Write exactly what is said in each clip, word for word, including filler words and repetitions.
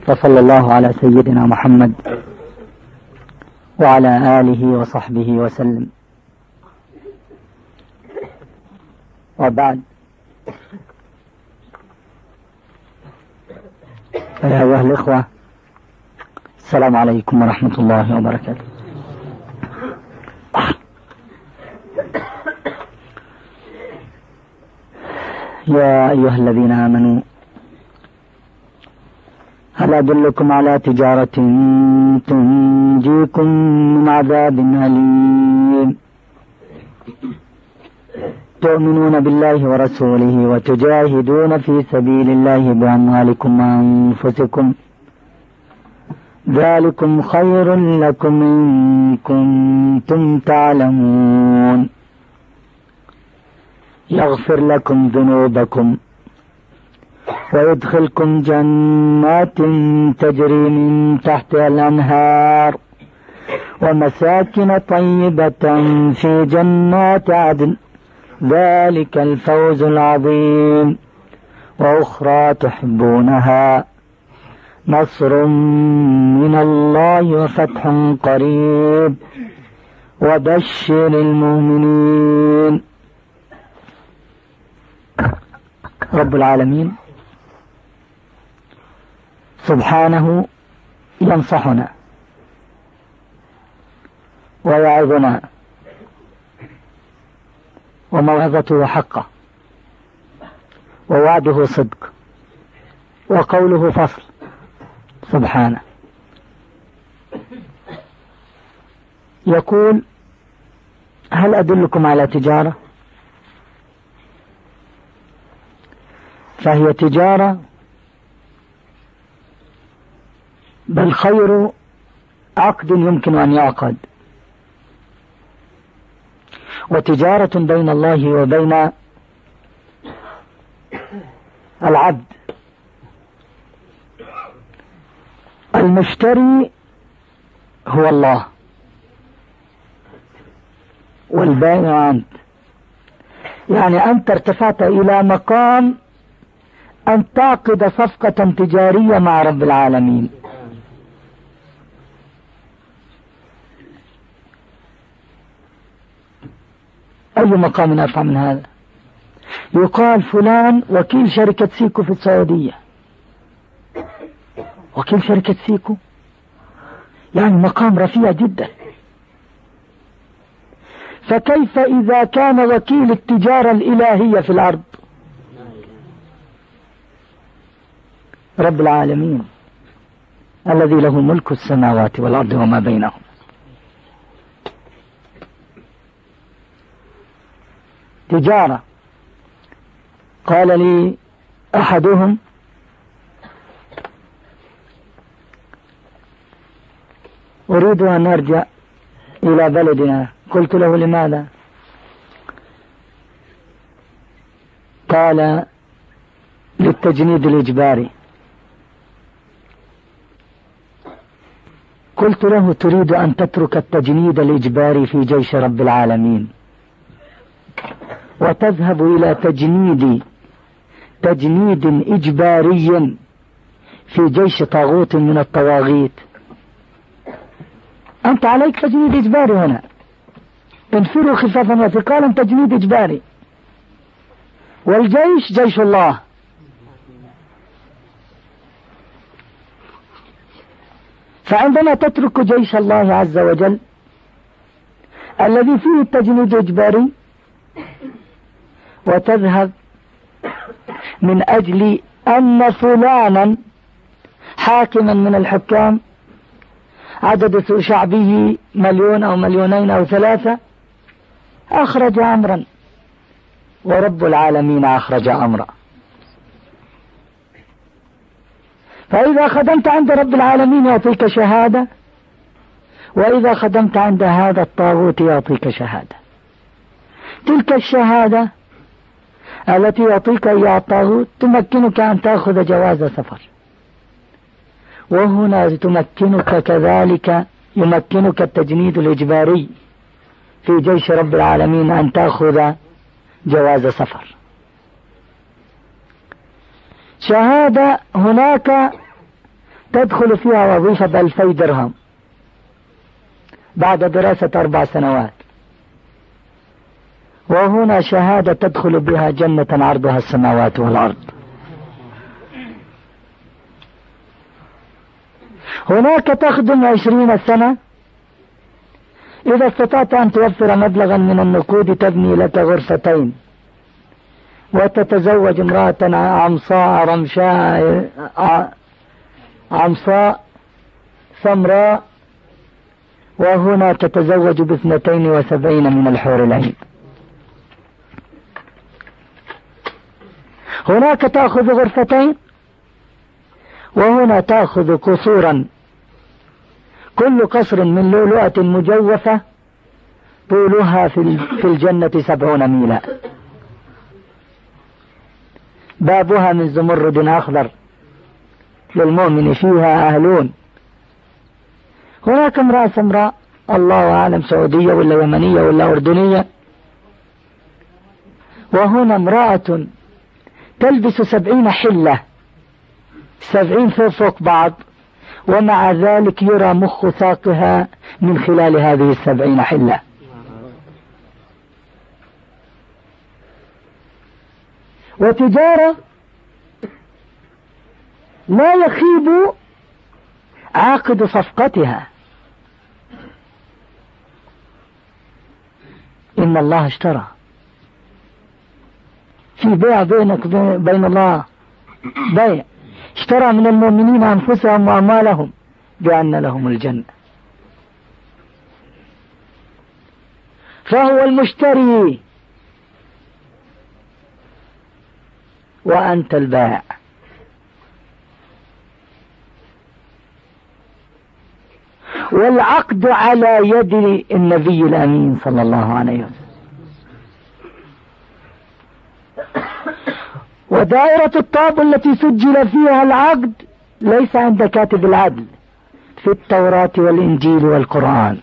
وصلى الله على سيدنا محمد وعلى آله وصحبه وسلم. وبعد، يا أيها الإخوة، السلام عليكم ورحمة الله وبركاته. يا أيها الذين آمنوا، هل أدلكم على تجارة تنجيكم من عذاب أليم تؤمنون بالله ورسوله وتجاهدون في سبيل الله بأموالكم وأنفسكم ذلكم خير لكم إن كنتم تعلمون يغفر لكم ذنوبكم ويدخلكم جنات تجري من تحتها الأنهار ومساكن طيبة في جنات عدن ذلك الفوز العظيم وأخرى تحبونها نصر من الله وفتح قريب وبشر المؤمنين. رب العالمين سبحانه ينصحنا ويعظنا، وموعظته حقه، ووعده صدق، وقوله فصل سبحانه. يقول: هل أدلكم على تجارة؟ فهي تجارة، بل خير عقد يمكن أن يعقد، وتجارة بين الله وبين العبد. المشتري هو الله، والبائع أنت. يعني أنت ارتفعت إلى مقام أن تعقد صفقة تجارية مع رب العالمين. أي مقام أرفع من هذا؟ يقال فلان وكيل شركة سيكو في السعودية. وكيل شركة سيكو يعني مقام رفيع جدا. فكيف إذا كان وكيل التجارة الإلهية في الأرض رب العالمين الذي له ملك السماوات والأرض وما بينهم؟ تجارة. قال لي أحدهم: أريد أن أرجع إلى بلدنا. قلت له: لماذا؟ قال: للتجنيد الإجباري. قلت له: تريد أن تترك التجنيد الإجباري في جيش رب العالمين وتذهب إلى تجنيد تجنيد إجباري في جيش طاغوت من الطواغيت؟ أنت عليك تجنيد إجباري هنا، انفروا خفافا وثقالا، تجنيد إجباري. والجيش جيش الله. فعندما تترك جيش الله عز وجل الذي فيه التجنيد الإجباري وتذهب من أجل أن فلانا حاكما من الحكام عدد شعبه مليون أو مليونين أو ثلاثة أخرج أمرا، ورب العالمين أخرج أمرا. فإذا خدمت عند رب العالمين يعطيك شهادة، وإذا خدمت عند هذا الطاغوت يعطيك شهادة. تلك الشهادة التي يعطيك إياها الطاغوت تمكنك أن تأخذ جواز سفر، وهنا تمكنك كذلك يمكنك التجنيد الإجباري في جيش رب العالمين أن تأخذ جواز سفر. شهادة هناك تدخل فيها وظيفة بألفي درهم بعد دراسة أربع سنوات، وهنا شهادة تدخل بها جنة عرضها السماوات والأرض. هناك تخدم عشرين سنة، إذا استطعت أن توفر مبلغا من النقود تبني لك غرفتين وتتزوج امرأة عمصاء رمشاء عمصاء سمراء، وهنا تتزوج باثنتين وسبعين من الحور العين. هناك تأخذ غرفتين، وهنا تأخذ قصورا، كل قصر من لؤلؤة مجوفة طولها في الجنة سبعون ميلا، بابها من زمرد أخضر للمؤمن فيها أهلون. هناك امرأة سمراء، الله أعلم سعودية ولا يمنية ولا أردنية، وهنا امرأة تلبس سبعين حلة، سبعين فوق فوق بعض، ومع ذلك يرى مخ ساقها من خلال هذه السبعين حلة. وتجارة لا يخيب عاقد صفقتها. إن الله اشترى، في بيع بينك بين الله، بيع، اشترى من المؤمنين أنفسهم وأموالهم بأن لهم الجنة، فهو المشتري وأنت البائع. والعقد على يد النبي الأمين صلى الله عليه وسلم. ودائرة الطاب التي سجل فيها العقد ليس عند كاتب العدل، في التوراة والإنجيل والقرآن،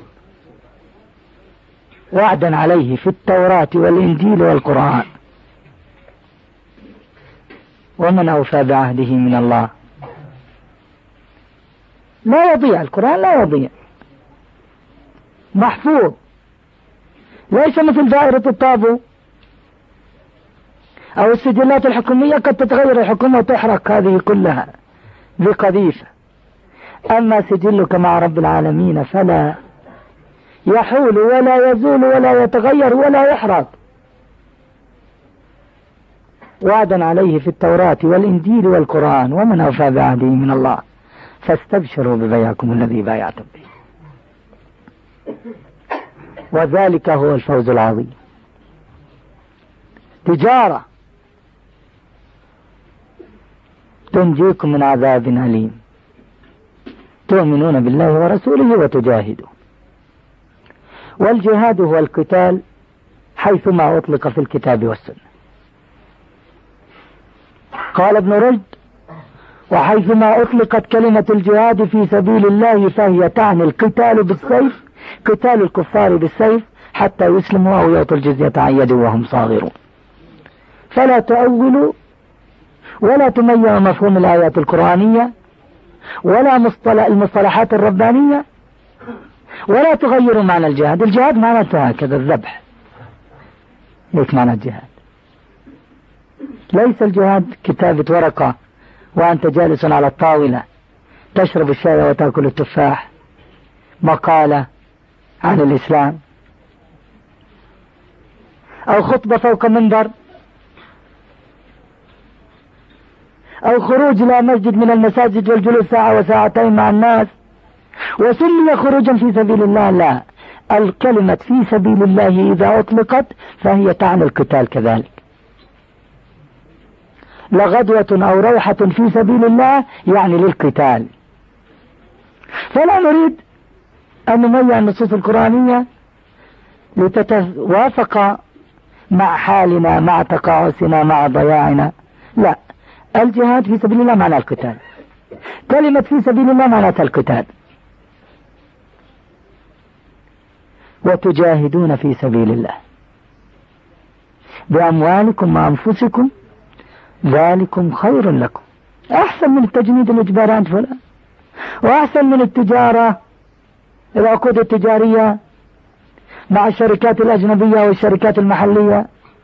وعدا عليه في التوراة والإنجيل والقرآن. ومن أوفى بعهده من الله؟ لا يضيع، القرآن لا يضيع، محفوظ، ليس مثل دائرة الطابو أو السجلات الحكومية، قد تتغير الحكومة وتحرق هذه كلها بقذيفة. أما سجلك مع رب العالمين فلا يحول ولا يزول ولا يتغير ولا يحرق، وعدا عليه في التوراة والإنجيل والقرآن. ومن أوفى بعهده من الله فاستبشروا ببيعكم الذي بايعتم به، وذلك هو الفوز العظيم. تجارة تنجيكم من عذاب أليم، تؤمنون بالله ورسوله وتجاهدون. والجهاد هو القتال حيثما أطلق في الكتاب والسنة. قال ابن رشد: وحيثما أطلقت كلمة الجهاد في سبيل الله فهي تعني القتال بالسيف، قتال الكفار بالسيف حتى يسلموا أو يعطوا الجزية عن يد وهم صاغرون. فلا تؤولوا ولا تميعوا مفهوم الآيات القرآنية ولا مصطلح المصطلحات الربانية، ولا تغيروا معنى الجهاد. الجهاد معناته هكذا، الذبح، ليس معنى الجهاد. ليس الجهاد كتابة ورقة وأنت جالس على الطاولة تشرب الشاي وتأكل التفاح، مقالة عن الإسلام أو خطبة فوق منبر أو خروج إلى مسجد من المساجد والجلوس ساعة وساعتين مع الناس وسمي خروجا في سبيل الله. لا، الكلمة في سبيل الله إذا أطلقت فهي تعني القتال كذلك. لغدوة أو روحة في سبيل الله يعني للقتال. فلا نريد أن نميع النصوص القرآنية لتتوافق مع حالنا، مع تقاعسنا، مع ضياعنا. لا، الجهاد في سبيل الله معنى القتال، كلمة في سبيل الله معناتها القتال. وتجاهدون في سبيل الله بأموالكم وأنفسكم ذلكم خير لكم. أحسن أحسن من التجنيد الإجباري عند فلان، وأحسن من التجارة، العقود التجارية مع الشركات الأجنبية والشركات المحلية.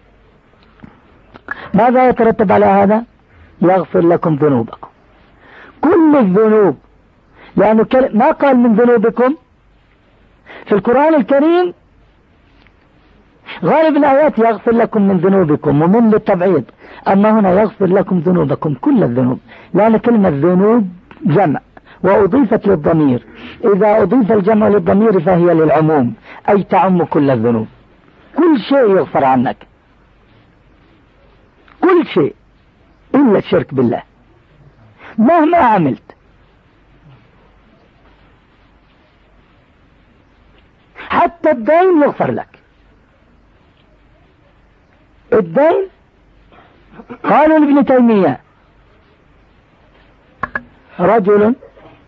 ماذا يترتب على هذا؟ يغفر لكم ذنوبكم، كل الذنوب، لأنه ما قال من ذنوبكم في القرآن الكريم. غالب الآيات يغفر لكم من ذنوبكم ومن للتبعيض، أما هنا يغفر لكم ذنوبكم، كل الذنوب، لأن كلمة ذنوب جمع وأضيفت للضمير، إذا أضيف الجمع للضمير فهي للعموم، أي تعم كل الذنوب، كل شيء يغفر عنك، كل شيء إلا الشرك بالله مهما عملت. حتى الدين يغفر لك، الدين. قالوا لابن تيمية رجل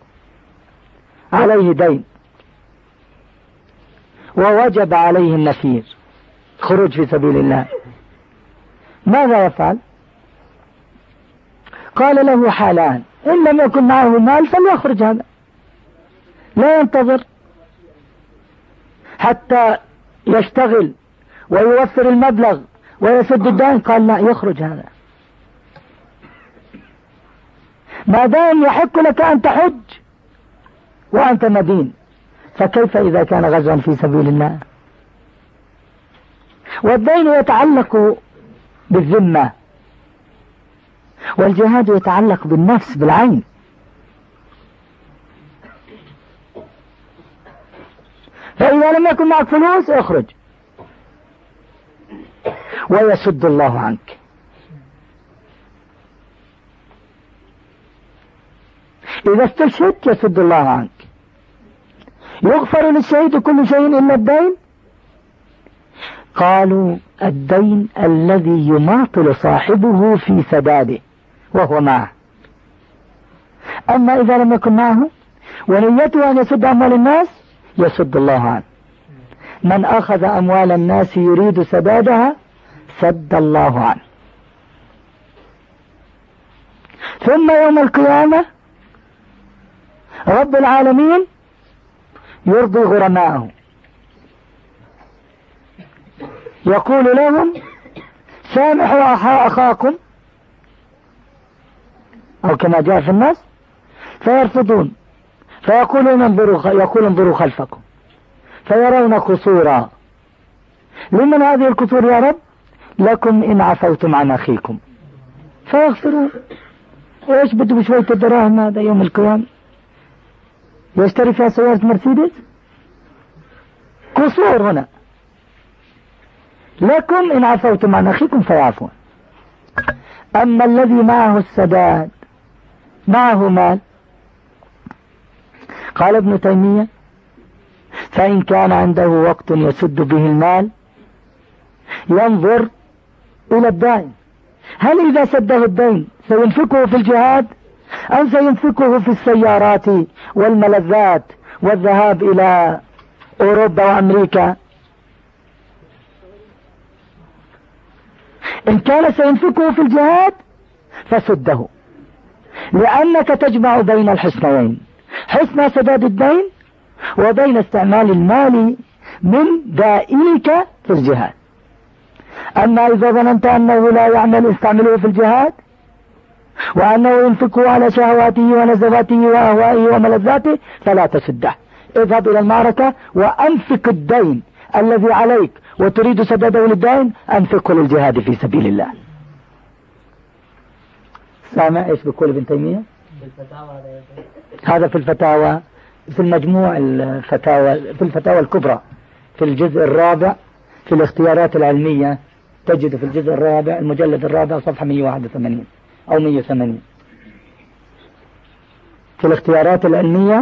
عليه دين ووجب عليه النفير، خروج في سبيل الله، ماذا يفعل؟ قال له حالان، إن لم يكن معه مال فليخرج، هذا لا ينتظر حتى يشتغل ويوفر المبلغ ويسد الدين، قال لا، يخرج هذا ما دام يحق لك أن تحج وأنت مدين، فكيف إذا كان غزوا في سبيل الله؟ والدين يتعلق بالذمة، والجهاد يتعلق بالنفس بالعين. فإذا لم يكن معك فلوس اخرج، ويسد الله عنك. إذا استشهدت يسد الله عنك. يغفر للشهيد كل شيء إلا الدين. قالوا الدين الذي يماطل صاحبه في سداده وهو معه، أما إذا لم يكن معه ونيته أن يسد أموال الناس يسد الله عنه. من أخذ أموال الناس يريد سدادها سد الله عنه. ثم يوم القيامة رب العالمين يرضي غرماءه، يقول لهم سامحوا أخاكم، أو كما جاء في النص، فيرفضون، فيقولون انظروا، يقول انظروا خلفكم، فيرون قصورا. لمن هذه القصور يا رب؟ لكم إن عفوتم عن أخيكم، فيغفرون. ايش بده بشوية الدراهم هذا يوم القيامة يشتري فيها سيارة مرسيدس؟ قصور هنا. لكم إن عفوتم عن أخيكم فيعفون. أما الذي معه السداد معه مال، قال ابن تيمية فإن كان عنده وقت يسد به المال ينظر إلى الدين، هل إذا سده الدين سينفقه في الجهاد أم سينفقه في السيارات والملذات والذهاب إلى أوروبا وأمريكا؟ إن كان سينفقه في الجهاد فسده، لأنك تجمع بين الحسنين، حسن سداد الدين وبين استعمال المال من دائنك في الجهاد. أما إذا ظننت أنه لا يعمل استعمله في الجهاد وأنه ينفقه على شهواته ونزواته وأهوائه وملذاته فلا تسده. اذهب إلى المعركة وأنفق الدين الذي عليك وتريد سداده للدين، أنفقه للجهاد في سبيل الله. سامع ايش بيقول ابن تيمية؟ هذا في الفتاوى، في المجموع الفتاوى، في الفتاوى الكبرى في الجزء الرابع في الاختيارات العلمية، تجد في الجزء الرابع المجلد الرابع صفحة مئة وواحد وثمانين أو مئة وثمانين في الاختيارات العلمية،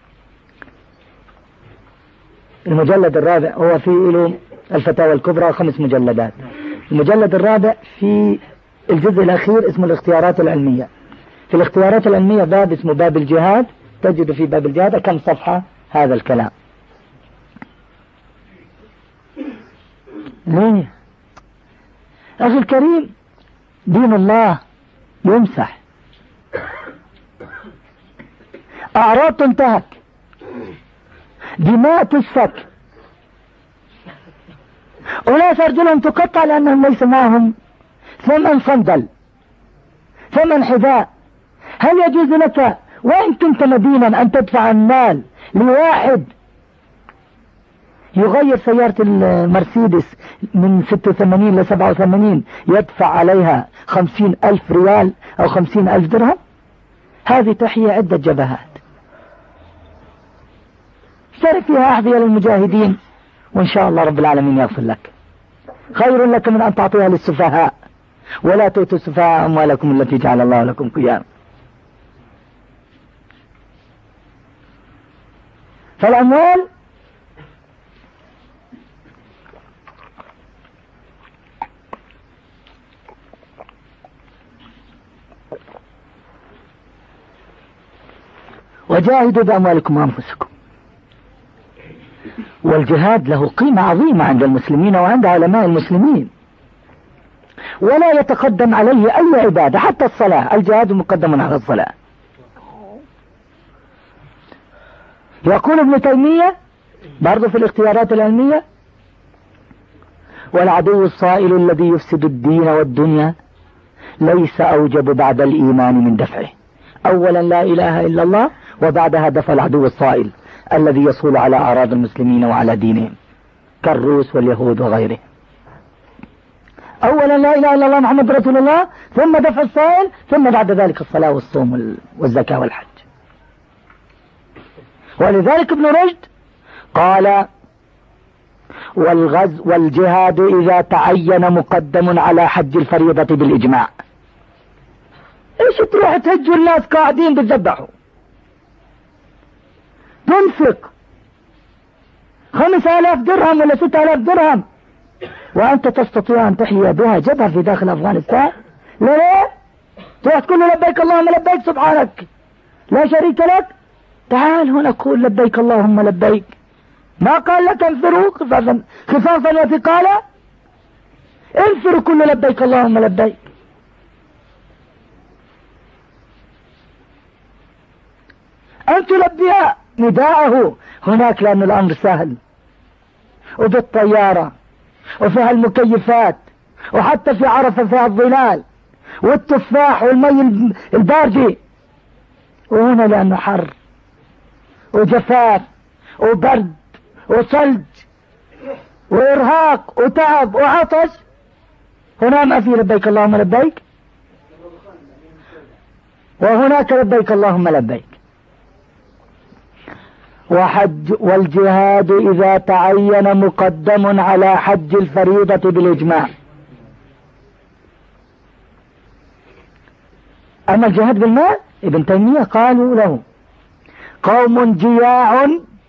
المجلد الرابع. هو في له الفتاوى الكبرى خمس مجلدات، المجلد الرابع في الجزء الأخير اسمه الاختيارات العلمية. في الاختيارات العلمية باب اسمه باب الجهاد، تجد في باب الجهاد كم صفحة هذا الكلام. ليه أخي الكريم؟ دين الله يمسح، أعراض تنتهك، دماء تسفك، أناس أرجلهم تقطع لأنهم ليس معهم ثمن صندل، ثمن حذاء. هل يجوز لك وإن كنت مدينا أن تدفع المال لواحد يغير سيارة المرسيدس من ستة وثمانين ل سبعة وثمانين يدفع عليها خمسين ألف ريال أو خمسين ألف درهم؟ هذه تحية عدة جبهات. اشترك فيها أحذية للمجاهدين وإن شاء الله رب العالمين يغفر لك. خير لك من أن تعطيها للسفهاء، ولا تؤتوا السفهاء أموالكم التي جعل الله لكم قياما. فالأموال وجاهدوا بأموالكم وأنفسكم. والجهاد له قيمة عظيمة عند المسلمين وعند علماء المسلمين، ولا يتقدم عليه أي عبادة، حتى الصلاة الجهاد مقدم على الصلاة. يقول ابن تيمية برضو في الاختيارات العلمية: والعدو الصائل الذي يفسد الدين والدنيا ليس أوجب بعد الإيمان من دفعه. أولا لا إله إلا الله، وبعدها دفع العدو الصائل الذي يصول على أعراض المسلمين وعلى دينهم كالروس واليهود وغيره. أولا لا إله إلا الله محمد رسول الله، ثم دفع الصائل، ثم بعد ذلك الصلاة والصوم والزكاة والحج. ولذلك ابن رشد قال: والغز والجهاد إذا تعين مقدم على حج الفريضة بالإجماع. ايش تروح تهجوا الناس قاعدين بتذبحوا، تنفق خمسة آلاف درهم ولا ستة آلاف درهم وأنت تستطيع أن تحيي بها جبهة في داخل أفغانستان؟ لا لا، تروح تقول له لبيك اللهم لبيك سبحانك لا شريك لك. تعال هنا قول لبيك اللهم لبيك. ما قال لك انفروا خفافا خفافا وثقالا؟ انفروا كل لبيك اللهم لبيك. أن تلبي نداءه هناك، لأن الأمر سهل، وبالطيارة وفيها المكيفات، وحتى في عرفة فيها الظلال والتفاح والمي الباردي. وهنا لأنه حر وجفاف وبرد وثلج وإرهاق وتعب وعطش، هنا ما في لبيك اللهم لبيك، وهناك لبيك اللهم لبيك. وحج والجهاد إذا تعين مقدم على حج الفريضة بالإجماع. أما الجهاد بالمال ابن تيمية قالوا له: قوم جياع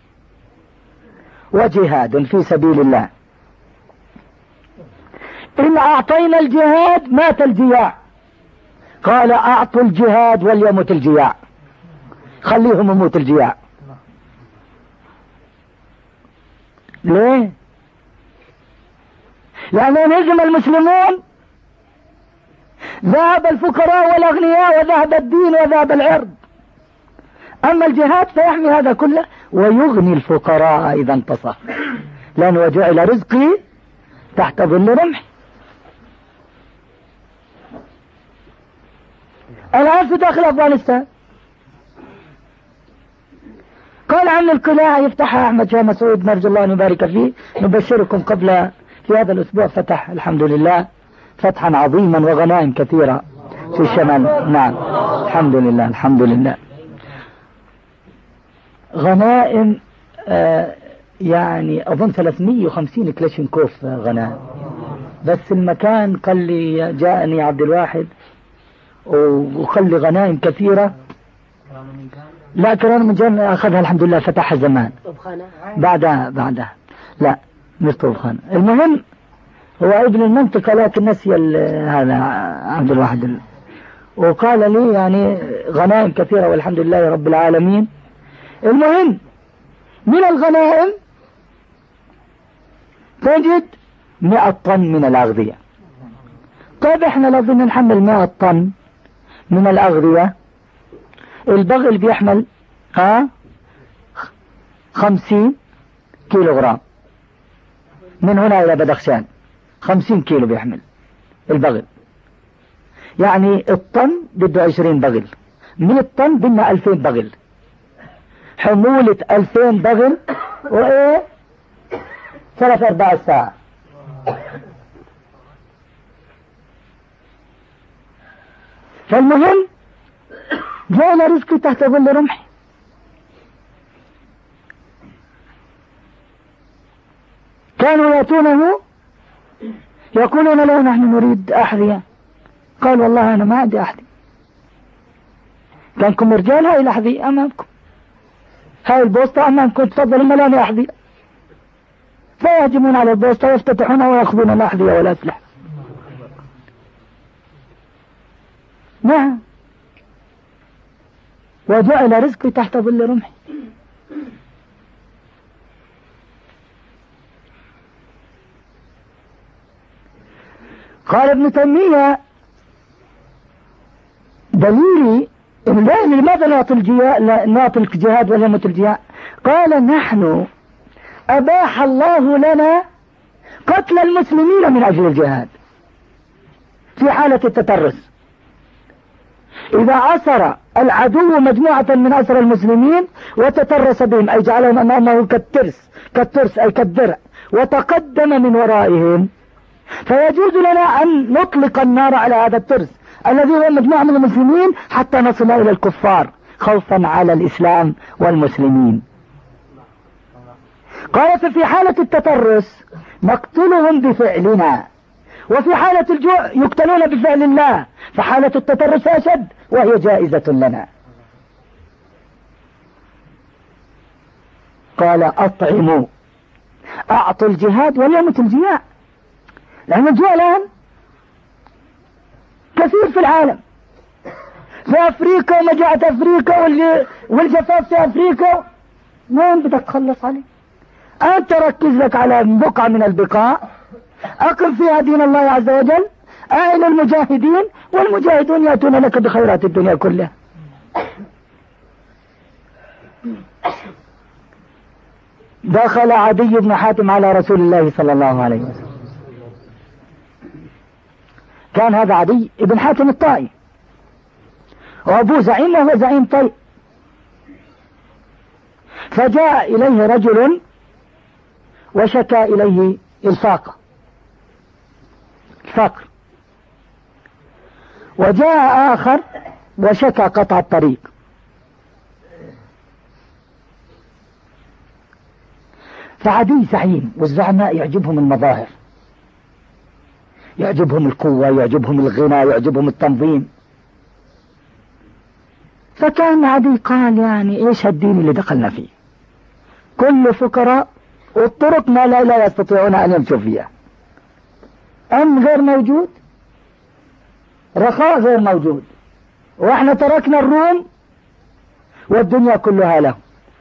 وجهاد في سبيل الله، إن أعطينا الجهاد مات الجياع. قال: أعطوا الجهاد وليموت الجياع، خليهم يموت الجياع. ليه؟ لأنهم هزم المسلمون، ذهب الفقراء والأغنياء وذهب الدين وذهب العرض. أما الجهاد فيحمي هذا كله ويغني الفقراء إذا انتصر، لأنه وجعل رزقي تحت ظل رمح. الآن في داخل أفغانستان قال عن القلاع يفتحها أحمد شاه مسعود نرجو الله أن يبارك فيه. نبشركم قبل في هذا الأسبوع فتح الحمد لله فتحا عظيما وغنائم كثيرة في الشمال. نعم الحمد لله الحمد لله، غنائم آه يعني أظن ثلاثمية وخمسين كلاشينكوف غنائم. بس المكان قال لي جاءني عبد الواحد وقال لي غنائم كثيرة. لا كرام من جان أخذها الحمد لله، فتحها زمان بعدها بعدها لا مش طوبخانة. المهم هو ابن المنطقة لكن نسي هذا عبد الواحد، وقال لي يعني غنائم كثيرة والحمد لله رب العالمين. المهم من الغنائم تجد مئة طن من الأغذية. طيب احنا لو بدنا نحمل مئة طن من الأغذية، البغل بيحمل ها خمسين كيلو غرام من هنا إلى بدخشان، خمسين كيلو بيحمل البغل، يعني الطن بده عشرين بغل، من الطن بدنا ألفين بغل، حمولة ألفين بغل وإيه ثلاث أرباع الساعة. فالمهم جعل رزقي تحت ظل رمحي. كانوا يأتونه يقولون له نحن نريد أحذية، قال والله أنا ما عندي أحذية، كانكم رجال هاي الأحذية أمامكم، هاي البوسطة أمامكم، تفضلوا ملاني أحذية. فيهجمون على البوسطة ويفتتحونها ويأخذون الأحذية والأسلحة. نعم، وجعل رزقي تحت ظل رمحي. قال ابن تيمية دليلي لماذا نعطي الجهاد نعطي الجهاد ولا نعطي الجهاد؟ قال نحن أباح الله لنا قتل المسلمين من أجل الجهاد في حالة التترس. إذا أسر العدو مجموعة من أسر المسلمين وتترس بهم، أي جعلهم أمامه كالترس كالترس أي كالدرع، وتقدم من ورائهم، فيجوز لنا أن نطلق النار على هذا الترس الذي هو مجموعة من المسلمين حتى نصل إلى الكفار خوفا على الإسلام والمسلمين. قال ففي حالة التترس نقتلهم بفعلنا، وفي حالة الجوع يقتلون بفعل الله، فحالة التترس أشد وهي جائزة لنا. قال أطعموا، أعطوا الجهاد وليمت الجياع، لأن الجوع الآن كثير في العالم، في أفريقيا ومجاعة أفريقيا والجفاف في أفريقيا، وين بدك تخلص عليه؟ أنت ركز لك على بقعة من البقاع أقم فيها دين الله عز وجل، أعن المجاهدين والمجاهدون يأتون لك بخيرات الدنيا كلها. دخل عدي بن حاتم على رسول الله صلى الله عليه وسلم. كان هذا عدي بن حاتم الطائي، وأبوه زعيم وهو زعيم طيء. فجاء إليه رجل وشكى إليه الفاقة الفقر، وجاء آخر وشكى قطع الطريق. فعدي زعيم، والزعماء يعجبهم المظاهر، يعجبهم القوة، يعجبهم الغنى، يعجبهم التنظيم. فكان عدي قال يعني ايش هالدين اللي دخلنا فيه، كل فقراء والطرق ما لا, لا يستطيعون ان يمشوا فيها، أمن غير موجود، رخاء غير موجود، واحنا تركنا الروم والدنيا كلها له.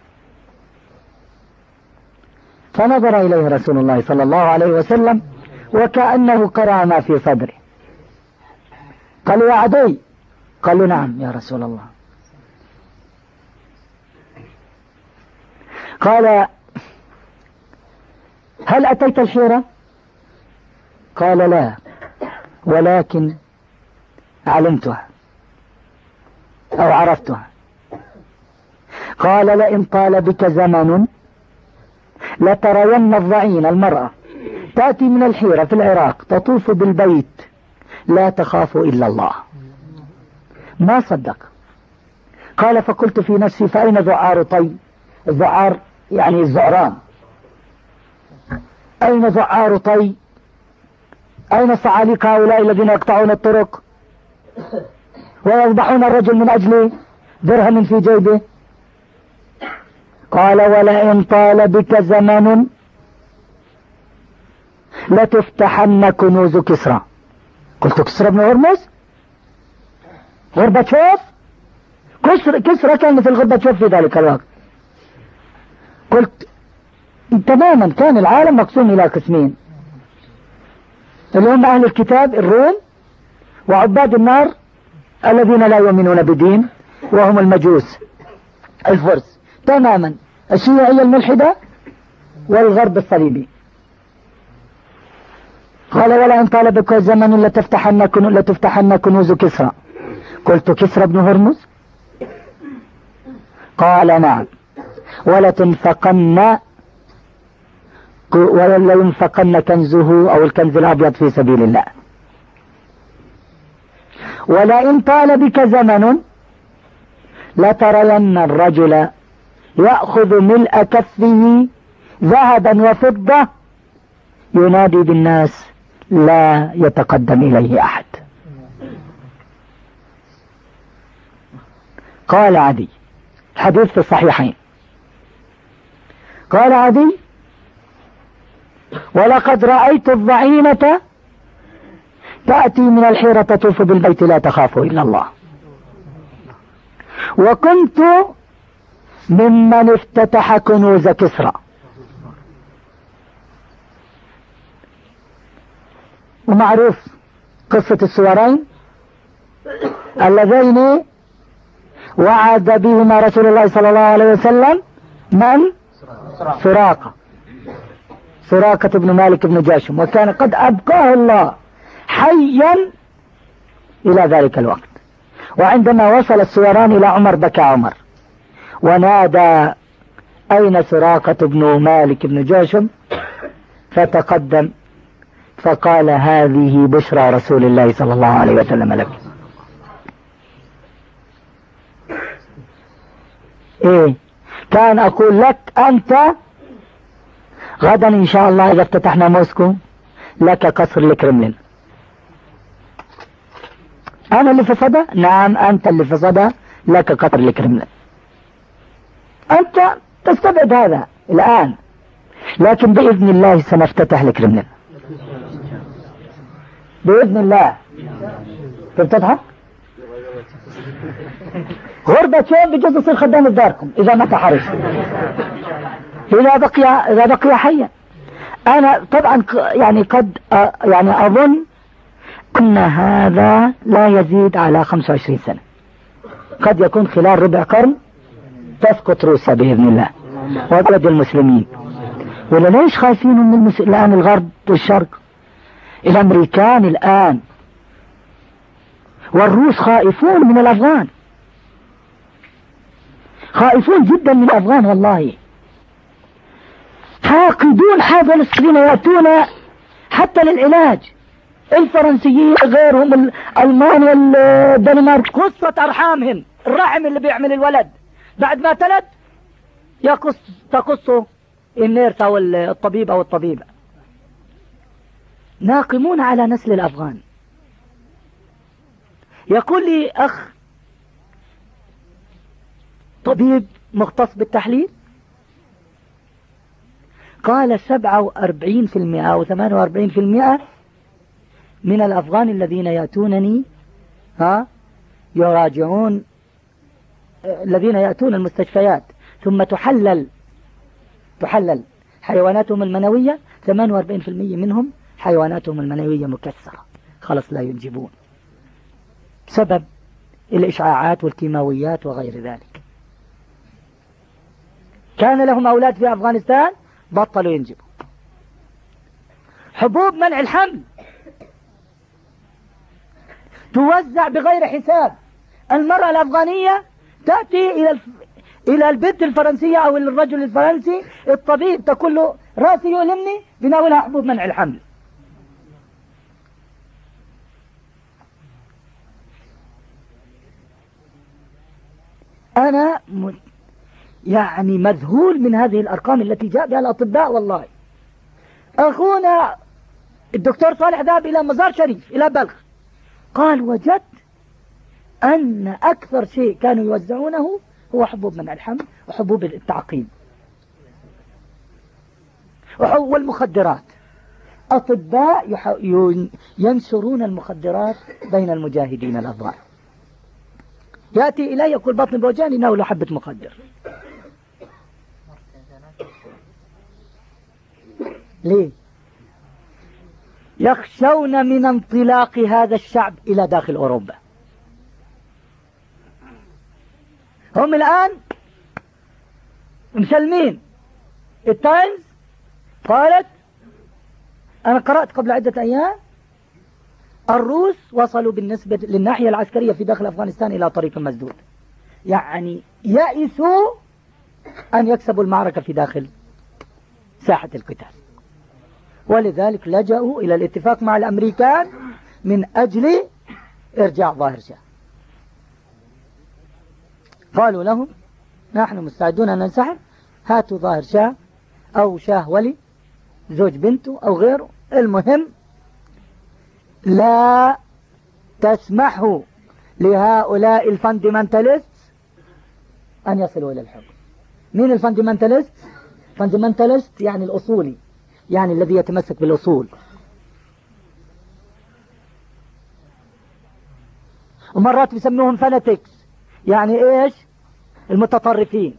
فنظر إليه رسول الله صلى الله عليه وسلم وكأنه قرأ ما في صدره. قال يا عدي، قال نعم يا رسول الله. قال هل أتيت الحيرة؟ قال لا، ولكن علمتها أو عرفتها. قال لئن طال بك زمن لترين الضعين المرأة تأتي من الحيرة في العراق تطوف بالبيت لا تخاف إلا الله. ما صدق. قال فقلت في نفسي فأين ذعار طي؟ الذعار يعني الزعران. أين ذعار طي؟ أين صعاليك هؤلاء الذين يقطعون الطرق ويذبحون الرجل من أجل درهم في جيبه؟ قال ولئن طال بك زمن لتفتحن كنوز كسرى. قلت كسرى بن هرمز؟ غربتشوف؟ كسرى, كسرى كان مثل غربتشوف في ذلك الوقت. قلت تماما كان العالم مقسوم إلى قسمين، اللي هم أهل الكتاب الروم، وعباد النار الذين لا يؤمنون بدين وهم المجوس. الفرس تماما، الشيوعية الملحدة والغرب الصليبي. قال ولا إن طال بك الزمن لتفتحن لتفتحن كنوز كسرى. قلت كسرى بن هرمز؟ قال نعم. ولا تنفقن ولا ينفقن كنزه أو الكنز الأبيض في سبيل الله. ولا إن طال بك زمن لترين الرجل يأخذ ملء كفه ذهبا وفضة ينادي بالناس لا يتقدم إليه أحد. قال عدي، الحديث في الصحيحين، قال عدي ولقد رأيت الضعينة تأتي من الحيرة تطوف بالبيت لا تخاف إلا الله، وكنت ممن افتتح كنوز كسرى. ومعروف قصة السوارين اللذين وعد بهما رسول الله صلى الله عليه وسلم من؟ سراقة سراقة بن مالك بن جاشم، وكان قد أبقاه الله حيا إلى ذلك الوقت. وعندما وصل السواران إلى عمر بكى عمر ونادى أين سراقة بن مالك بن جاشم؟ فتقدم فقال هذه بشرى رسول الله صلى الله عليه وسلم لك. إيه كان أقول لك أنت غدا إن شاء الله إذا افتتحنا موسكو لك قصر الكرملين. أنا اللي في صدى؟ نعم أنت اللي في صدى، لك قصر الكرملين. أنت تستبعد هذا الآن، لكن بإذن الله سنفتتح الكرملين بإذن الله. تفتتحها غربة شوب بجوز يصير خدام داركم إذا ما تحرش، إذا بقي إذا بقي حيا. أنا طبعا يعني قد يعني أظن أن هذا لا يزيد على خمسة وعشرين سنة، قد يكون خلال ربع قرن تسقط روسيا بإذن الله وبلد المسلمين. ولا ليش خايفين من المس... الآن الغرب والشرق؟ الأمريكان الآن والروس خائفون من الأفغان، خائفون جدا من الأفغان والله، حاقدون هذا الذين يأتون حتى للعلاج. الفرنسيين غيرهم الألمان والدنمارك قصة أرحامهم، الرحم اللي بيعمل الولد بعد ما تلد يقص تقصه النيرس أو الطبيب أو الطبيبة. ناقمون على نسل الأفغان. يقول لي أخ طبيب مختص بالتحليل قال سبعة وأربعين في المئة أو ثمانية وأربعين في المئة من الأفغان الذين يأتونني ها يراجعون، الذين يأتون المستشفيات ثم تحلل تحلل حيواناتهم المنوية، ثمانية وأربعين في المئة منهم حيواناتهم المنوية مكسرة خلص لا ينجبون بسبب الإشعاعات والكيماويات وغير ذلك. كان لهم أولاد في أفغانستان بطلوا ينجبوا. حبوب منع الحمل توزع بغير حساب. المرأة الأفغانية تأتي إلى الف... إلى البنت الفرنسية أو الرجل الفرنسي، الطبيب تقول له رأسي يؤلمني بناولها حبوب منع الحمل. أنا م... يعني مذهول من هذه الأرقام التي جاء بها الأطباء والله. أخونا الدكتور صالح ذهب إلى مزار شريف إلى بلخ، قال وجدت أن أكثر شيء كانوا يوزعونه هو حبوب منع الحمل وحبوب التعقيم والمخدرات. أطباء يح... ينشرون المخدرات بين المجاهدين الأفغان. يأتي إلي يقول بطني بوجعني ناوله حبة مخدر. ليه؟ يخشون من انطلاق هذا الشعب إلى داخل أوروبا. هم الآن مسلمين. التايمز قالت، أنا قرأت قبل عدة أيام، الروس وصلوا بالنسبة للناحية العسكرية في داخل أفغانستان إلى طريق مسدود، يعني يأسوا أن يكسبوا المعركة في داخل ساحة القتال، ولذلك لجأوا إلى الاتفاق مع الأمريكان من أجل إرجاع ظاهر شاه. قالوا لهم نحن مستعدون أن ننسحب، هاتوا ظاهر شاه أو شاه ولي زوج بنته أو غيره، المهم لا تسمحوا لهؤلاء الفاندمنتاليست أن يصلوا إلى الحكم. مين الفاندمنتاليست؟ فاندمنتاليست يعني الأصولي، يعني الذي يتمسك بالأصول. ومرات بيسموهم فاناتيكس، يعني إيش؟ المتطرفين،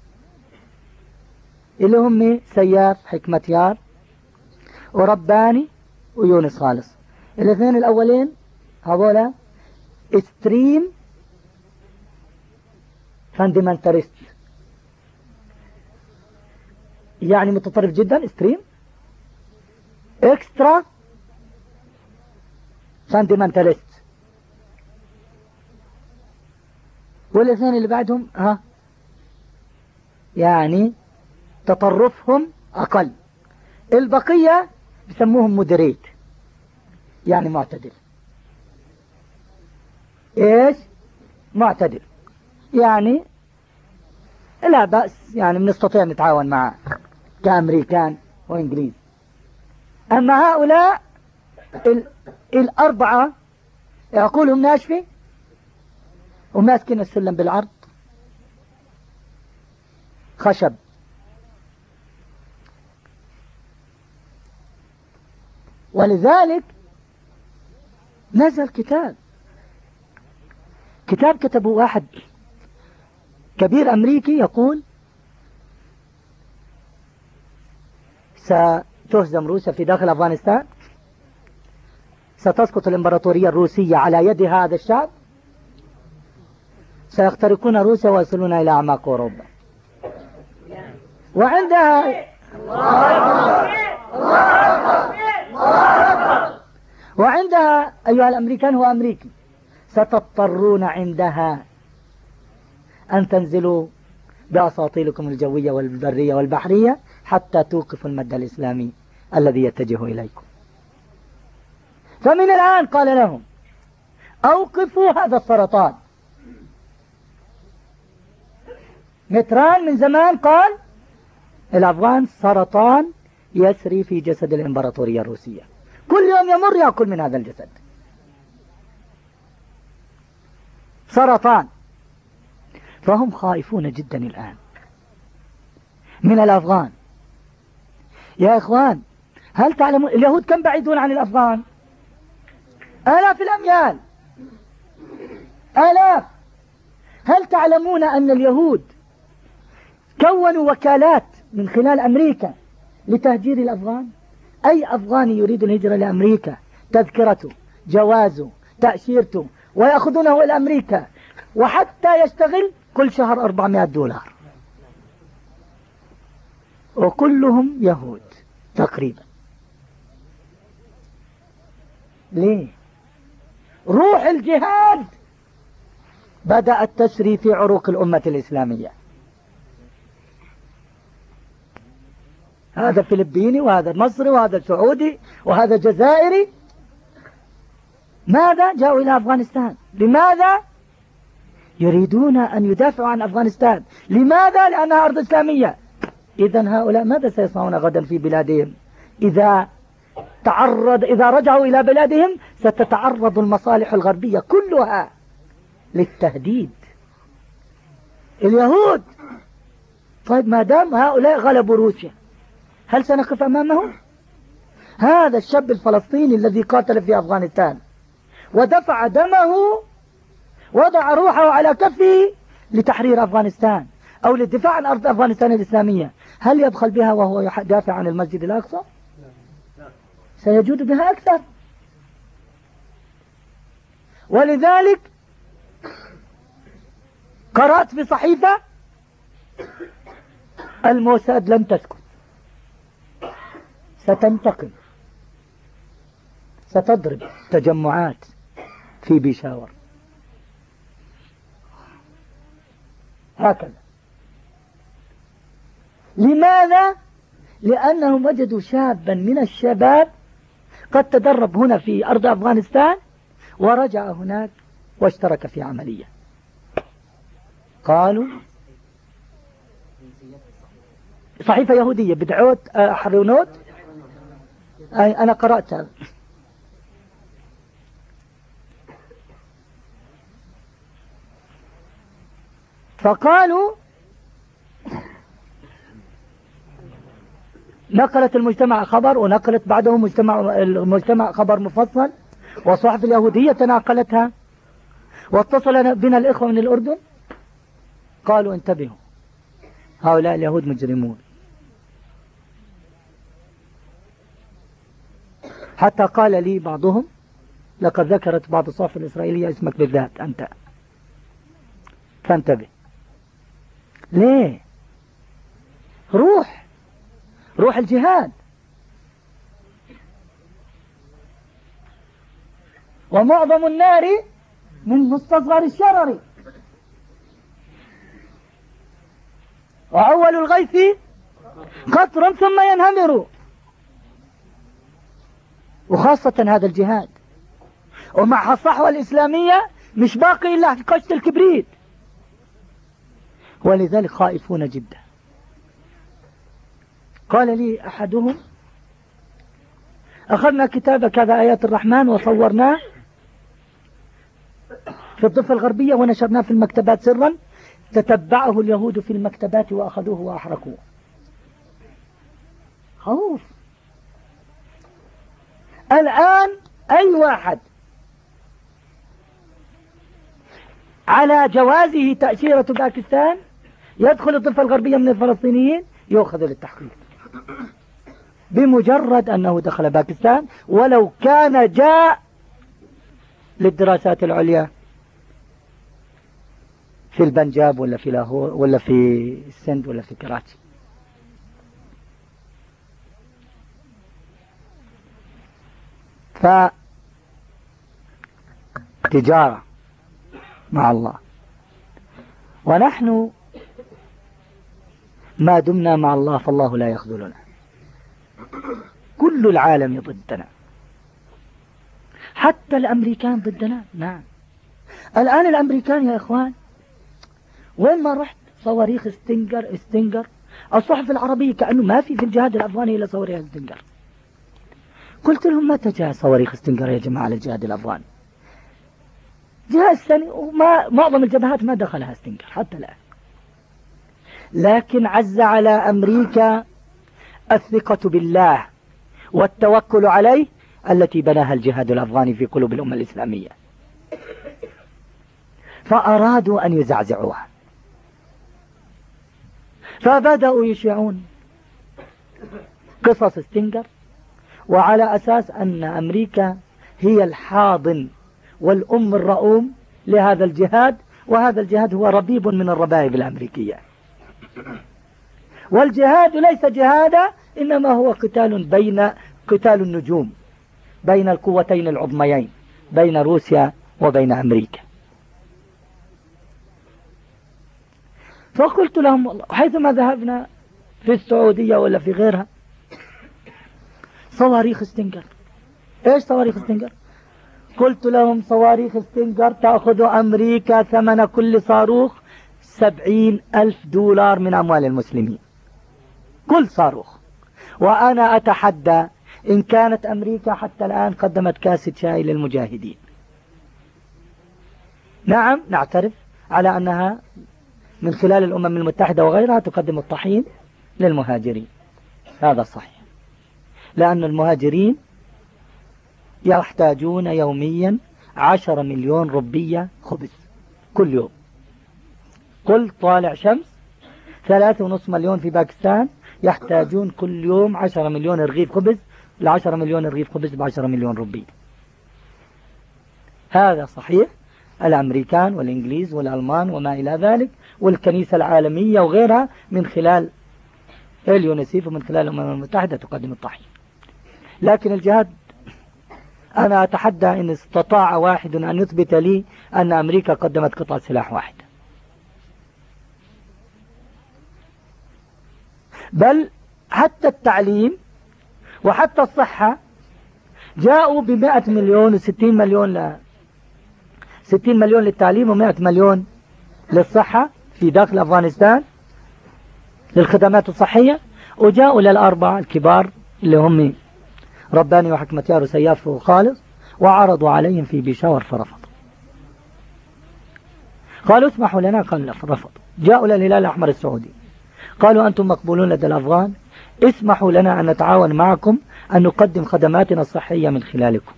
اللي هم سياف حكمتيار ورباني ويونس خالص. الاثنين الأولين هذولا اكستريم فاندمنتاليست، يعني متطرف جدا، اكستريم. اكسترا فاندمنتاليست. والاثنين اللي بعدهم ها يعني تطرفهم أقل. البقية بسموهم مودريت، يعني معتدل. ايش؟ معتدل، يعني لا بأس، يعني بنستطيع نتعاون معه كأمريكان وإنجليز. أما هؤلاء ال... الأربعة عقولهم ناشفة وماسكين السلم بالعرض خشب. ولذلك نزل كتاب كتاب كتبه واحد كبير أمريكي يقول ستهزم روسيا في داخل أفغانستان، ستسقط الإمبراطورية الروسية على يد هذا الشعب، سيخترقون روسيا ويصلون إلى أعماق أوروبا. وعندها وعندها أيها الأمريكان، هو أمريكي، ستضطرون عندها أن تنزلوا بأساطيلكم الجوية والبرية والبحرية حتى توقفوا المد الإسلامي الذي يتجه إليكم. فمن الآن قال لهم أوقفوا هذا السرطان. متران من زمان قال الأفغان سرطان يسري في جسد الإمبراطورية الروسية، كل يوم يمر يأكل من هذا الجسد، سرطان. فهم خائفون جدا الآن من الأفغان. يا إخوان، هل تعلمون اليهود كم بعيدون عن الأفغان؟ آلاف الأميال، آلاف. هل تعلمون أن اليهود كونوا وكالات من خلال أمريكا لتهجير الأفغان؟ أي أفغاني يريد الهجرة لأمريكا تذكرته، جوازه، تأشيرته، ويأخذونه إلى أمريكا، وحتى يشتغل كل شهر أربعمائة دولار، وكلهم يهود تقريبا. ليه؟ روح الجهاد بدأت تسري في عروق الأمة الإسلامية. هذا فلبيني وهذا مصري وهذا سعودي وهذا جزائري، ماذا جاءوا إلى أفغانستان؟ لماذا؟ يريدون أن يدافعوا عن أفغانستان. لماذا؟ لأنها أرض إسلامية. إذن هؤلاء ماذا سيصنعون غدا في بلادهم؟ إذا تعرض إذا رجعوا إلى بلادهم ستتعرض المصالح الغربية كلها للتهديد. اليهود، طيب ما دام هؤلاء غلبوا روسيا، هل سنقف أمامهم؟ هذا الشاب الفلسطيني الذي قاتل في أفغانستان ودفع دمه، وضع روحه على كفه لتحرير أفغانستان أو للدفاع عن أرض أفغانستان الإسلامية، هل يبخل بها وهو يدافع عن المسجد الأقصى؟ سيجود بها أكثر. ولذلك قرأت في صحيفة الموساد لن تسكت، ستنتقم، ستضرب تجمعات في بيشاور. هكذا. لماذا؟ لأنهم وجدوا شابا من الشباب قد تدرب هنا في أرض أفغانستان ورجع هناك واشترك في عملية. قالوا صحيفة يهودية بدعوت حرونوت، أنا قرأتها. فقالوا نقلت المجتمع خبر، ونقلت بعده مجتمع المجتمع خبر مفصل، والصحف اليهودية تناقلتها، واتصل بنا الإخوة من الأردن قالوا انتبهوا هؤلاء اليهود مجرمون. حتى قال لي بعضهم لقد ذكرت بعض الصحف الإسرائيلية اسمك بالذات أنت، فانتبه. ليه؟ روح روح الجهاد. ومعظم النار من مستصغر الشرر، وأول الغيث قطر ثم ينهمر. وخاصة هذا الجهاد ومعها الصحوة الإسلامية مش باقي إلا قشة الكبريت، ولذلك خائفون جدا. قال لي أحدهم أخذنا كتابك هذا آيات الرحمن وصورناه في الضفة الغربية ونشرناه في المكتبات سرا، تتبعه اليهود في المكتبات وأخذوه وأحرقوه. خوف. الآن أي واحد على جوازه تأشيرة باكستان يدخل الضفة الغربية من الفلسطينيين يأخذ للتحقيق بمجرد أنه دخل باكستان، ولو كان جاء للدراسات العليا في البنجاب ولا في لاهور ولا في السند ولا في كراتي. فتجارة مع الله، ونحن ما دمنا مع الله فالله لا يخذلنا. كل العالم ضدنا، حتى الأمريكان ضدنا. نعم الآن الأمريكان يا إخوان وين ما رحت صواريخ ستينجر ستينجر. الصحف العربية كأنه ما في في الجهاد الأفغاني إلا صواريخ ستينجر. قلت لهم متى جاء صواريخ ستينجر يا جماعة للجهاد الأفغاني؟ جاء السنة وما معظم الجبهات ما دخلها ستينجر حتى الآن. لكن عز على أمريكا الثقة بالله والتوكل عليه التي بناها الجهاد الأفغاني في قلوب الأمة الإسلامية، فأرادوا أن يزعزعوها، فبدأوا يشيعون قصص ستينجر، وعلى أساس أن أمريكا هي الحاضن والأم الرؤوم لهذا الجهاد، وهذا الجهاد هو ربيب من الربائب الأمريكية. والجهاد ليس جهادا، إنما هو قتال بين قتال النجوم بين القوتين العظميين، بين روسيا وبين أمريكا. فقلت لهم حيثما ذهبنا في السعودية ولا في غيرها صواريخ ستينجر. ايش صواريخ ستينجر؟ قلت لهم صواريخ ستينجر تأخذ أمريكا ثمن كل صاروخ سبعين ألف دولار من أموال المسلمين كل صاروخ. وأنا أتحدى إن كانت أمريكا حتى الآن قدمت كاسة شاي للمجاهدين. نعم نعترف على أنها من خلال الأمم المتحدة وغيرها تقدم الطحين للمهاجرين، هذا صحيح، لأن المهاجرين يحتاجون يوميا عشرة مليون ربية خبز كل يوم. قل طالع شمس ثلاثة ونصف مليون في باكستان يحتاجون كل يوم عشرة مليون رغيف خبز، العشرة مليون رغيف خبز بعشرة مليون ربية. هذا صحيح. الأمريكان والإنجليز والألمان وما إلى ذلك والكنيسة العالمية وغيرها من خلال اليونسيف من خلال الأمم المتحدة تقدم الطحين. لكن الجهاد أنا أتحدى إن استطاع واحد أن يثبت لي أن أمريكا قدمت قطعة سلاح واحدة. بل حتى التعليم وحتى الصحة جاءوا بمئة مليون وستين مليون ل... ستين مليون للتعليم ومئة مليون للصحة في داخل أفغانستان للخدمات الصحية، وجاءوا للأربعة الكبار اللي هم رباني وحكمتيار وسياف وخالص وعرضوا عليهم في بيشاور فرفضوا. قالوا اسمحوا لنا، قالوا رفضوا. جاءوا للهلال الأحمر السعودي قالوا أنتم مقبولون لدى الأفغان، اسمحوا لنا أن نتعاون معكم أن نقدم خدماتنا الصحية من خلالكم.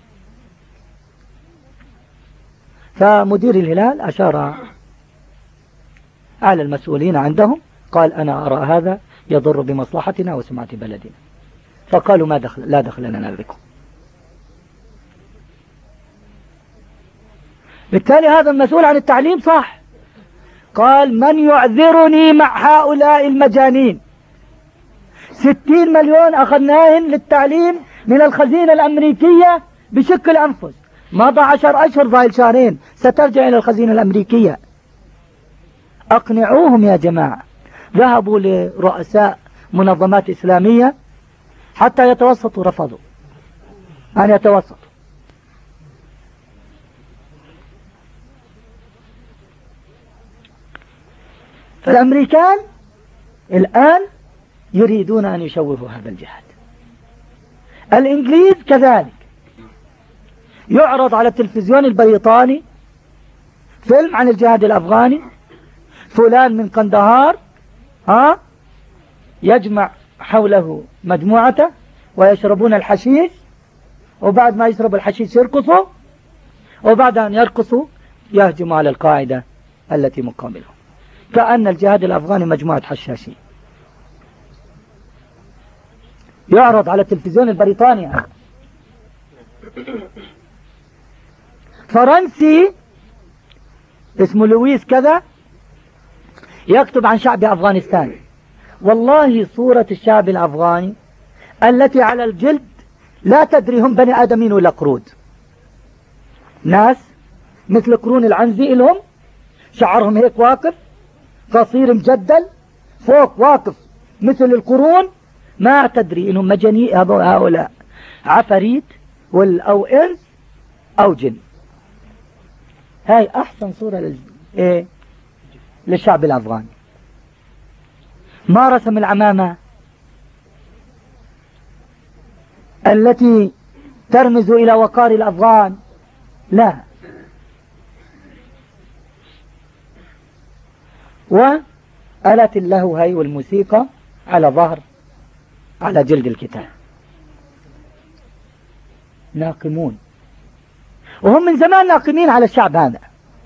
فمدير الهلال أشار على المسؤولين عندهم قال أنا أرى هذا يضر بمصلحتنا وسمعة بلدنا. فقالوا ما دخل لا دخل لنا بكم. بالتالي هذا المسؤول عن التعليم صح قال من يعذرني مع هؤلاء المجانين؟ ستين مليون أخذناهم للتعليم من الخزينة الأمريكية بشق الأنفس، مضى عشر أشهر ضايل شهرين سترجع إلى الخزينة الأمريكية. أقنعوهم يا جماعة. ذهبوا لرؤساء منظمات إسلامية حتى يتوسطوا، رفضوا أن يتوسطوا. فالأمريكان الآن يريدون أن يشوفوا هذا الجهاد. الإنجليز كذلك، يعرض على التلفزيون البريطاني فيلم عن الجهاد الأفغاني، فلان من قندهار ها يجمع حوله مجموعته ويشربون الحشيش، وبعد ما يشرب الحشيش يرقصوا، وبعد أن يرقصوا يهجموا على القاعدة التي مقابلهم، كأن الجهاد الأفغاني مجموعة حشاشين. يعرض على التلفزيون البريطاني. فرنسي اسمه لويس كذا يكتب عن شعب أفغانستان، والله صورة الشعب الأفغاني التي على الجلد لا تدري هم بني آدمين ولا قرود، ناس مثل قرون العنزي لهم شعرهم هيك واقف قصير مجدل فوق واقف مثل القرون، ما تدري انهم مجاني هؤلاء عفاريت او انس او جن. هاي احسن صورة لل... إيه؟ للشعب الافغاني. ما رسم العمامة التي ترمز الى وقار الافغان، لا. وآلات اللهو هاي والموسيقى على ظهر على جلد الكتاب. ناقمون، وهم من زمان ناقمين على الشعب هذا.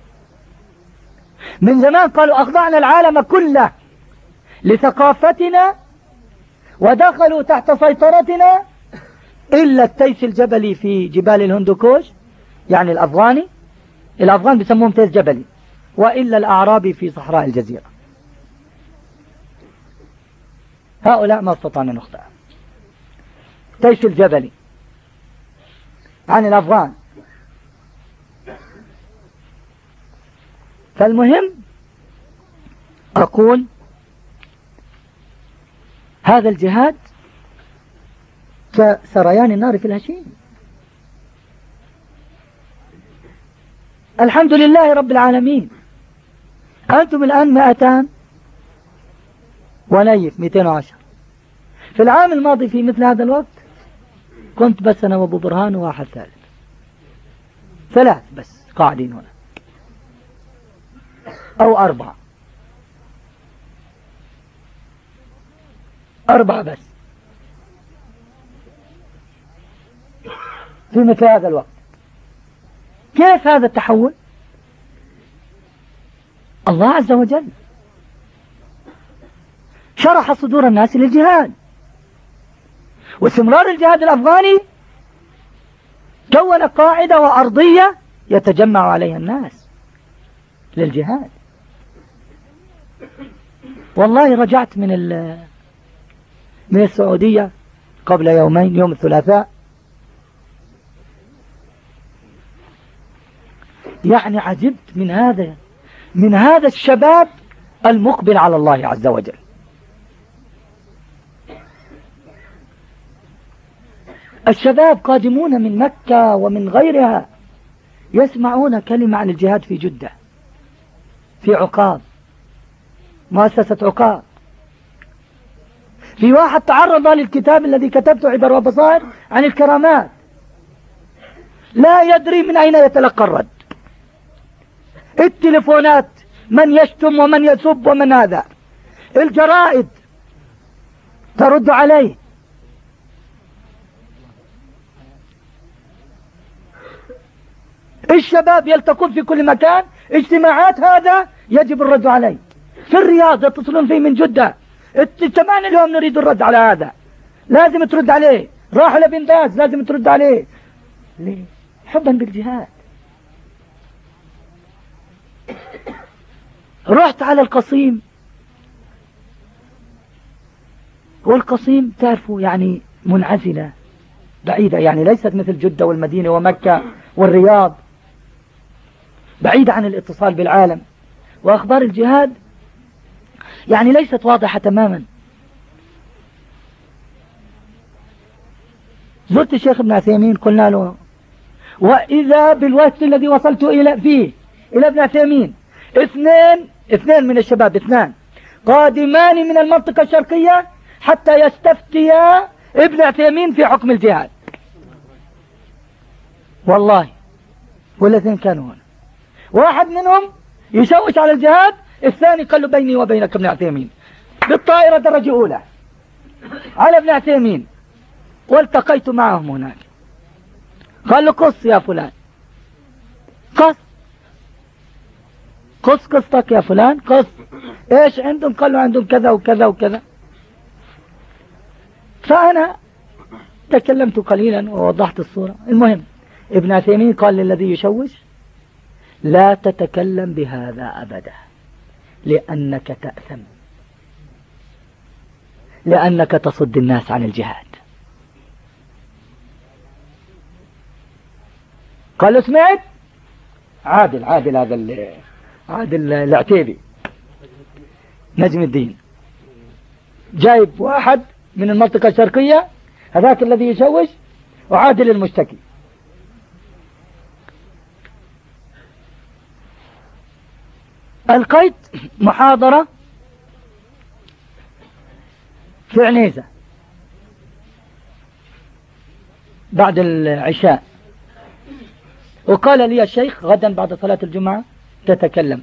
من زمان قالوا أخضعنا العالم كله لثقافتنا ودخلوا تحت سيطرتنا إلا التيس الجبلي في جبال الهندوكوش، يعني الأفغاني، الأفغان بيسموهم تيس جبلي، وإلا الأعرابي في صحراء الجزيرة. هؤلاء ما استطعنا نخضع. تيس الجبلي عن الأفغان. فالمهم أقول هذا الجهاد كسريان النار في الهشيم. الحمد لله رب العالمين. أنتم الآن مئتان ونيف مئتين وعشرة. في العام الماضي في مثل هذا الوقت كنت بس أنا وأبو برهان وواحد ثالث، ثلاث بس قاعدين هنا أو أربعة، أربعة بس في مثل هذا الوقت. كيف هذا التحول؟ الله عز وجل شرح صدور الناس للجهاد، واستمرار الجهاد الأفغاني كون قاعدة وأرضية يتجمع عليها الناس للجهاد. والله رجعت من من السعودية قبل يومين، يوم الثلاثاء. يعني عجبت من هذا من هذا الشباب المقبل على الله عز وجل. الشباب قادمون من مكة ومن غيرها يسمعون كلمة عن الجهاد في جدة، في عقاب، مؤسسة عقاب. في واحد تعرض للكتاب الذي كتبته عبر وبصائر عن الكرامات، لا يدري من أين يتلقى الرد. التلفونات، من يشتم ومن يسب ومن هذا، الجرائد ترد عليه. الشباب يلتقون في كل مكان، اجتماعات هذا يجب الرد عليه. في الرياض يتصلون فيه من جدة، كمان اليوم نريد الرد على هذا، لازم ترد عليه. راحوا لبن باز، لازم ترد عليه. ليه؟ حبا بالجهاد. رحت على القصيم، والقصيم تعرفوا يعني منعزلة بعيدة، يعني ليست مثل جدة والمدينة ومكة والرياض، بعيدة عن الاتصال بالعالم. وأخبار الجهاد يعني ليست واضحة تماما. زرت الشيخ ابن عثيمين، قلنا له وإذا بالوقت الذي وصلت إلى فيه إلى ابن عثيمين اثنين اثنين من الشباب، اثنان قادمان من المنطقة الشرقية حتى يستفتيا ابن عثيمين في حكم الجهاد. والله والاثنين كانوا هنا، واحد منهم يشوش على الجهاد، الثاني قال له بيني وبينك ابن عثيمين، بالطائرة درجة أولى على ابن عثيمين. والتقيت معهم هناك، قال له قص يا فلان، قص قص قصتك يا فلان، قص ايش عندهم؟ قال له عندهم كذا وكذا وكذا. فأنا تكلمت قليلا ووضحت الصورة. المهم ابن عثيمين قال للذي يشوش لا تتكلم بهذا أبدا، لأنك تأثم، لأنك تصد الناس عن الجهاد. قال له سمعت؟ عادل عادل هذا عادل العتيبي نجم الدين جايب واحد من المنطقة الشرقية، هذاك الذي يشوش، وعادل المشتكي. ألقيت محاضرة في عنيزة بعد العشاء، وقال لي الشيخ غدا بعد صلاة الجمعة تتكلم.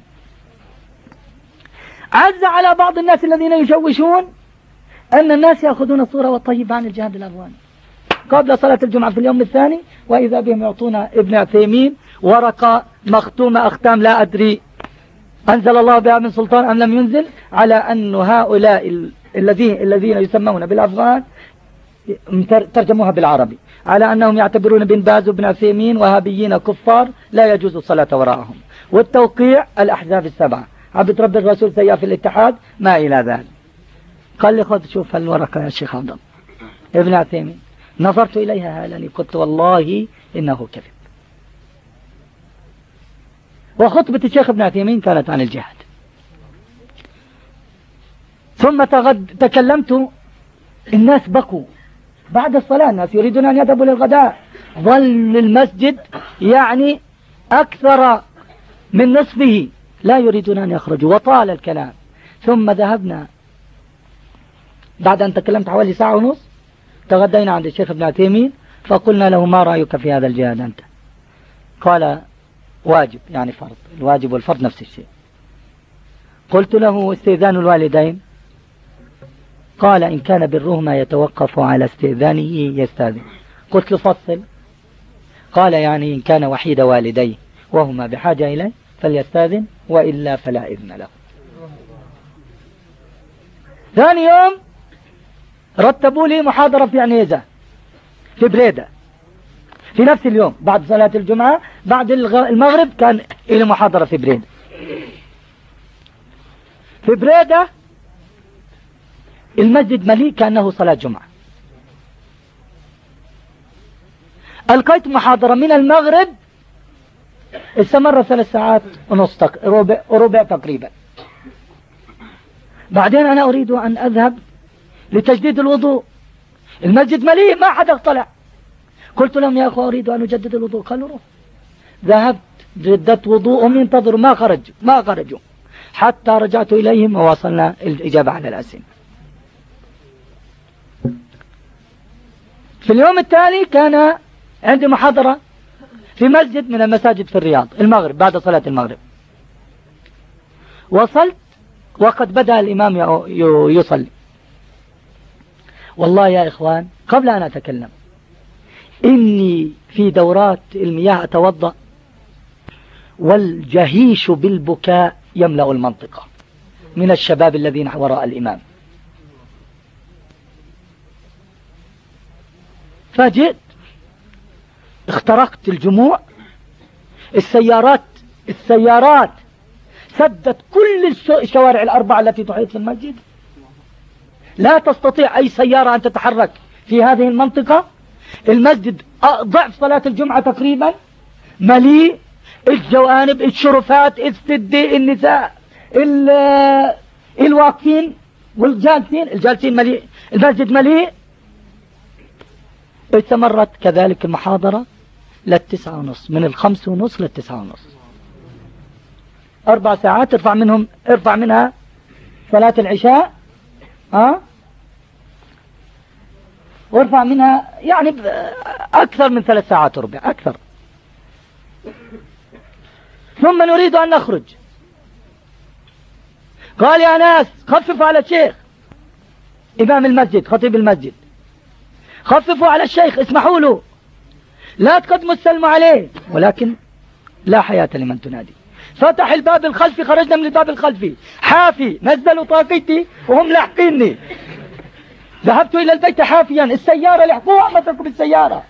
عز على بعض الناس الذين يشوشون أن الناس يأخذون الصورة والطيبة عن الجهاد الأفغاني قبل صلاة الجمعة في اليوم الثاني، وإذا بهم يعطون ابن عثيمين ورقة مختومة أختام لا أدري أنزل الله بها من سلطان أم لم ينزل، على أن هؤلاء الذين الذين يسمون بالأفغان، ترجموها بالعربي، على أنهم يعتبرون بن باز وابن عثيمين وهابيين كفار لا يجوز الصلاة وراءهم. والتوقيع الأحزاب السبعة، عبد رب الرسول سياف الاتحاد، ما إلى ذلك. قال لي خذ شوف الورقة يا شيخ عبد الله. ابن عثيمين نظرت إليها هالني، قلت والله إنه كذب. وخطبة الشيخ ابن عثيمين كانت عن الجهاد. ثم تغد تكلمت، الناس بكوا بعد الصلاة، الناس يريدون أن يذهبوا للغداء، ظل المسجد يعني أكثر من نصفه لا يريدون أن يخرجوا، وطال الكلام. ثم ذهبنا بعد أن تكلمت حوالي ساعة ونص، تغدينا عند الشيخ ابن عثيمين، فقلنا له ما رأيك في هذا الجهاد أنت؟ قال واجب، يعني فرض، الواجب والفرض نفس الشيء. قلت له استئذان الوالدين؟ قال إن كان برهما يتوقف على استئذانه يستأذن. قلت له فصل. قال يعني إن كان وحيد والديه وهما بحاجة إليه فليستأذن، وإلا فلا إذن له. ثاني يوم رتبوا لي محاضرة في عنيزة في بريدة في نفس اليوم بعد صلاة الجمعة، بعد المغرب كان إلى محاضرة في بريدة. في بريدة المسجد مليء كأنه صلاة جمعة. ألقيت محاضرة من المغرب استمر ثلاث ساعات ونص تق... ربع... ربع تقريبا. بعدين أنا أريد أن أذهب لتجديد الوضوء، المسجد مليء ما حدا طلع. قلت لهم يا أخوة أريد أن أجدد الوضوء. قالوا روح. ذهبت جددت وضوءهم ينتظروا ما خرجوا ما خرجوا حتى رجعت إليهم وواصلنا الإجابة على الأسئلة. في اليوم التالي كان عندي محاضرة في مسجد من المساجد في الرياض المغرب بعد صلاة المغرب. وصلت وقد بدأ الإمام يصلي. والله يا إخوان قبل أن أتكلم إني في دورات المياه أتوضأ والجهيش بالبكاء يملأ المنطقة من الشباب الذين وراء الإمام. فجئت اخترقت الجموع. السيارات السيارات سدت كل الشوارع الأربعة التي تحيط في المسجد. لا تستطيع أي سيارة أن تتحرك في هذه المنطقة. المسجد ضعف صلاة الجمعة تقريبا، مليء، الجوانب، الشرفات، السدة، النساء، الواقفين والجالسين. الجالسين مليء، المسجد مليء. استمرت كذلك المحاضرة للتسعة ونص، من الخمس ونص للتسعة ونص، أربع ساعات. ارفع منهم ارفع منها صلاة العشاء ها وارفع منها يعني أكثر من ثلاث ساعات وربع أكثر. ثم نريد أن نخرج. قال يا ناس خففوا على الشيخ إمام المسجد خطيب المسجد، خففوا على الشيخ، اسمحوا له، لا تقدموا السلم عليه. ولكن لا حياة لمن تنادي. فتح الباب الخلفي، خرجنا من الباب الخلفي حافي، نزلوا طاقتي وهم لاحقيني. ذهبت إلى البيت حافيا، السيارة لحقوها مسكوا بالسيارة.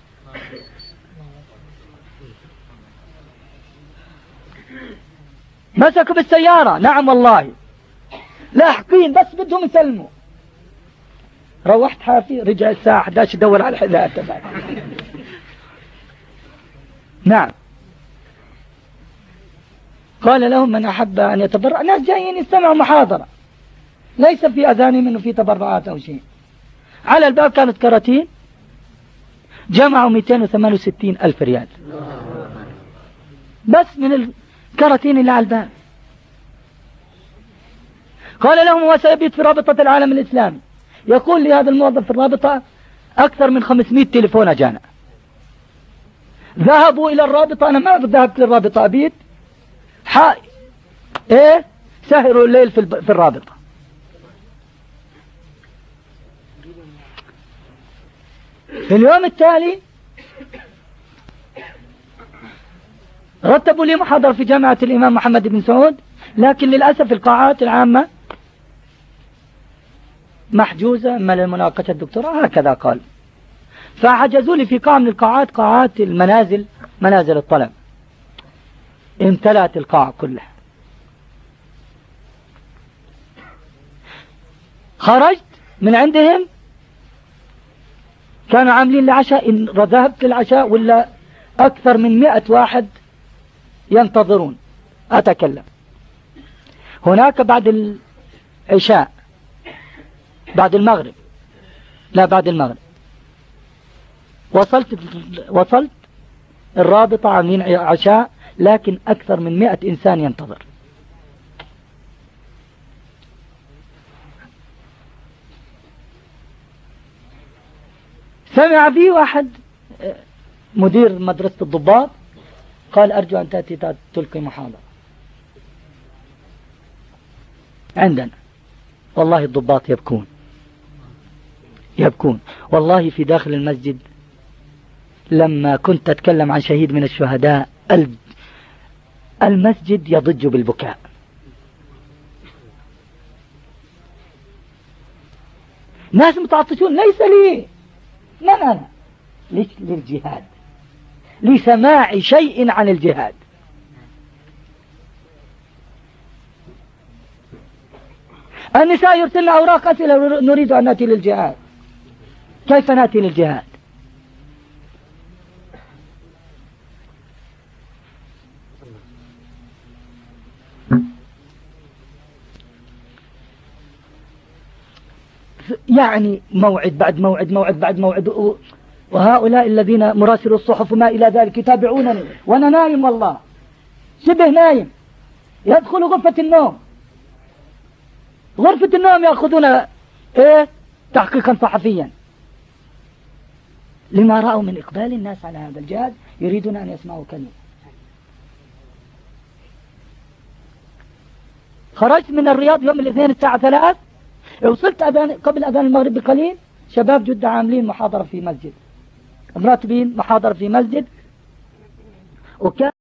مسكوا بالسيارة، نعم والله لاحقين بس بدهم يسلموا. روحت حافي، رجع الساعة أحد عشر دور على الحذاء تبعي. نعم. قال لهم من أحب أن يتبرع، ناس جايين يستمعوا محاضرة ليس في أذانهم إنه في تبرعات أو شيء. على الباب كانت كراتين، جمعوا مئتين وثمانية وستين ألف ريال بس من الكراتين اللي على الباب. قال لهم هو سيبيت في رابطة العالم الإسلامي. يقول لي هذا الموظف في الرابطة أكثر من خمسمائة تليفون أجانا. ذهبوا إلى الرابطة، أنا ما ذهبت للرابطة أبيت حق إيه سهروا الليل في, في الرابطة. في اليوم التالي رتبوا لي محاضرة في جامعة الإمام محمد بن سعود، لكن للأسف القاعات العامة محجوزة أما للمناقشة الدكتوراه هكذا قال. فحجزوا لي في قاعة من القاعات، قاعات المنازل، منازل الطلب، امتلأت القاعة كلها. خرجت من عندهم كانوا عاملين العشاء، إن ذهبت للعشاء ولا أكثر من مئة واحد ينتظرون أتكلم. هناك بعد العشاء بعد المغرب لا بعد المغرب وصلت وصلت الرابطة عاملين عشاء، لكن أكثر من مئة إنسان ينتظر. سمع بي واحد مدير مدرسة الضباط قال أرجو أن تأتي تلقي محاضرة عندنا. والله الضباط يبكون يبكون والله. في داخل المسجد لما كنت أتكلم عن شهيد من الشهداء المسجد يضج بالبكاء. ناس متعطشون، ليس لي من أنا، ليش للجهاد، لسماع شيء عن الجهاد. النساء يرسلن أوراق أسئلة نريد أن نأتي للجهاد. كيف نأتي للجهاد؟ يعني موعد بعد موعد موعد بعد موعد، وهؤلاء الذين مراسلوا الصحف وما إلى ذلك يتابعونني وأنا نايم، والله شبه نايم، يدخل غرفة النوم، غرفة النوم يأخذون إيه تحقيقا صحفيا لما رأوا من إقبال الناس على هذا الجهاد، يريدون أن يسمعوا كلمة. خرجت من الرياض يوم الاثنين الساعة ثلاث، وصلت أذان قبل أذان المغرب بقليل، شباب جدة عاملين محاضرة في مسجد، مراتبين محاضرة في مسجد، وكان